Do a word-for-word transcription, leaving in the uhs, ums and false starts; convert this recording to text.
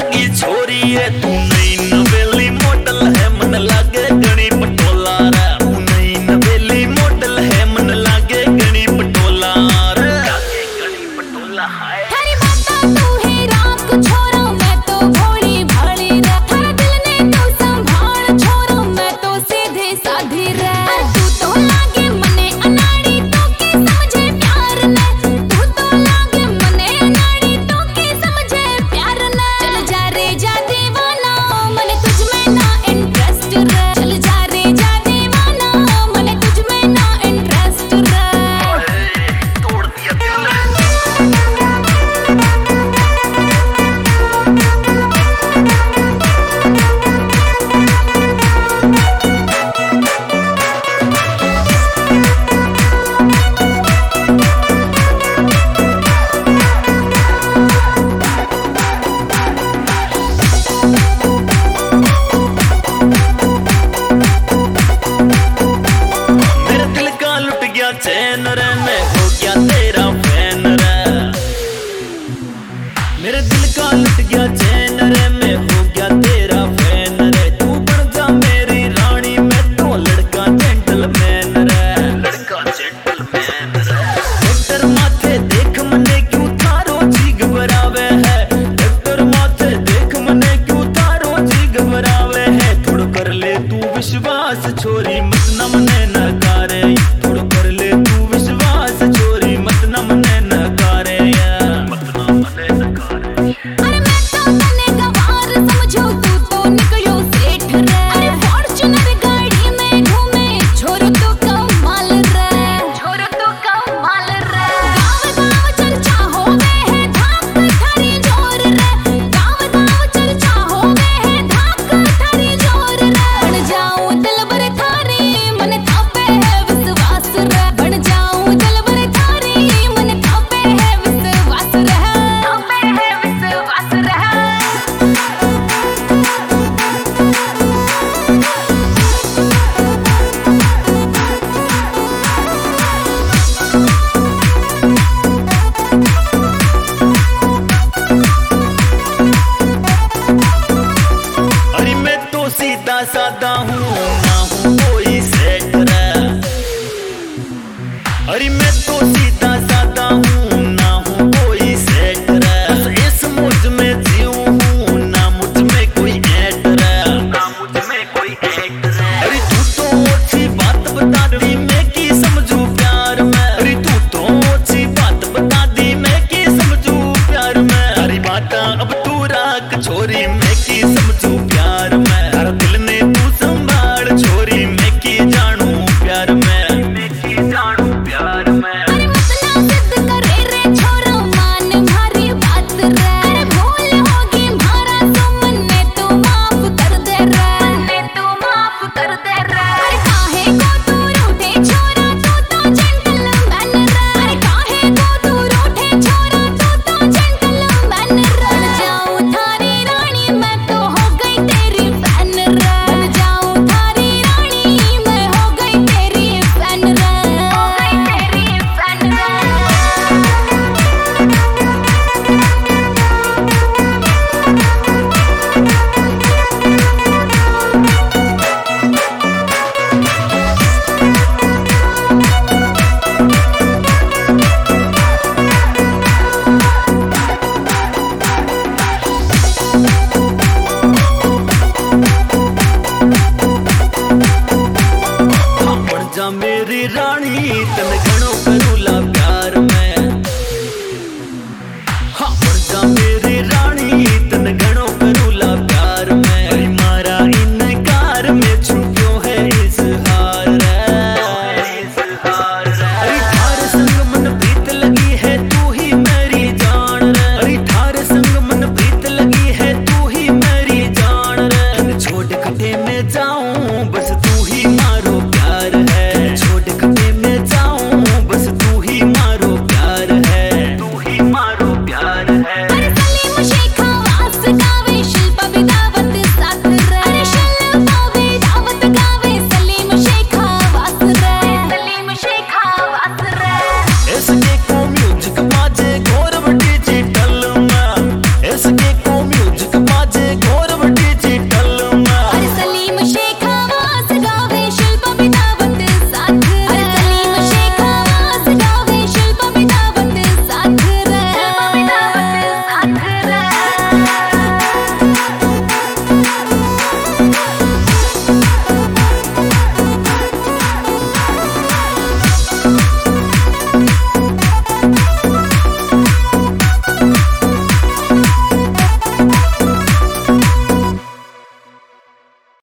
की छोरी है तू, नई नवेली मॉडल है मन लागे गणी पटोला रे। तू नई नवेली मॉडल है मन लागे गणी पटोला रे, लागे गणी पटोला है। थारी बाता तू है राम को छोरा, मैं तो भोली भाली रे। थारा दिल ने तो संभाल छोरा, मैं तो सीधे साधी रे। तू तो लागे मने अनाड़ी तो के समझे प्यार ने, तू तो लागे मने अनाड़ी तो के समझे प्यार ने। चल जा रे जा दीवाना मने तुझ में ना इंटरेस्ट रे, चल जा रे जा दीवाना मने तुझ में ना इंटरेस्ट रे। तोड़ दिया दिल। मेरे दिल का लुट गया चैन रे, मैं हो गया तेरा फैन रे। मेरे दिल का लुट गया चैन रे, मैं हो गया तेरा फैन रे। तू बन जा मेरी रानी, मैं तो लड़का जेंटलमैन रे, लड़का जेंटलमैन रे। डॉक्टर माथे देख मने क्यों थारो जी घबरावे है, डॉक्टर माथे देख मने क्यों थारो जी घबरावे है। थोड़ा कर ले तू विश्वास छोरी मत न मने नकारे, थोड़ा कर ले तू विश्वास छोरी मत न मने नकारे, मत न मने नकारे। अरे मैं तो तने गवार समझो, तू तो निकलो सेठ रे। अरे फॉर्च्यूनर गाड़ी में घूमे छोरो तो कमाल रे, छोरो तो कमाल रे। गाँव गाँव चर्चा होवे है धाक थारी जोर रे, गाँव गाँव चर्चा होवे है धाक थारी जोर रे। बन जाऊं दिलबर थारी मन थापे है विश्वास रे, बन जाऊं दिलबर थारी मन थापे है विश्वास रे, थापे है विश्वास रे। अरे मैं तो सीधा सादा हूँ ना हूँ कोई सेठ रे। अरे मैं तो सीधा सादा हूँ ना हूँ कोई सेठ रे। बस इस मौज में जीऊँ हूँ ना मुझ में कोई ऐट रे, ना मुझ में कोई ऐट रे। अरे तू तो अच्छी बात बता दी मैं की समझू प्यार में, अरे तू तो अच्छी बात बता दी मैं की समझू प्यार में। अरे बाटा अब तू राख छोरी मैं की समझू प्यार में, हर दिल ने तू संभाल छोरी मैं की जानू प्यार में, मैं की जानू प्यार में। अरे मत ना जिद करे रे छोरा मान मारी बात रे। अरे भूल होगी मारा तो मन्ने तो माफ कर दे रे, मन्ने तो माफ कर दे रे। अरे काहे को तू रूठे छोरा तू तो जेंटलमैन रे, अरे काहे को तू रूठे छोरा तू तो जेंटलमैन रे। बन जाऊं थारी रानी मैं तो हो गई तेरी फैन रे, बन जाऊं थारी रानी मैं हो गई तेरी फैन रे, हो गई तेरी फैन रे। We'll be right back.